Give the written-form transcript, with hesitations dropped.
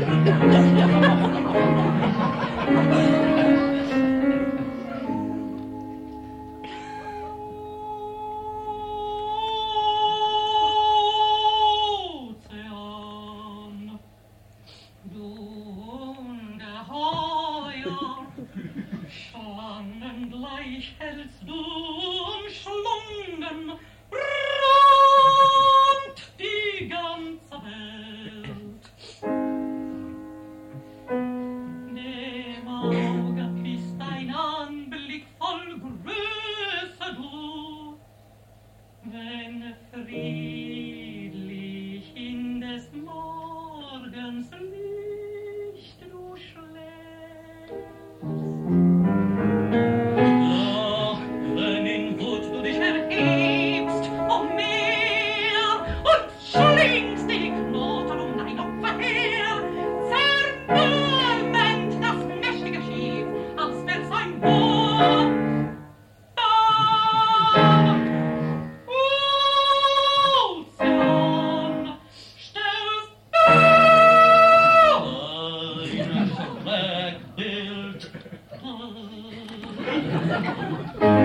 Schlangengleich hältst du umschlungen, die ganze Welt. Dem Auge ist dein Anblick voll Größe, du, wenn friedlich in des Morgens Licht du schläfst. Doch wenn in Wut du dich erhebst, Meer und schlingst die Knoten um dein Opfer her, zermürbend das mächtige Schiff, als wär's ein Boot. Ozean, stellst du ein Schreckbild.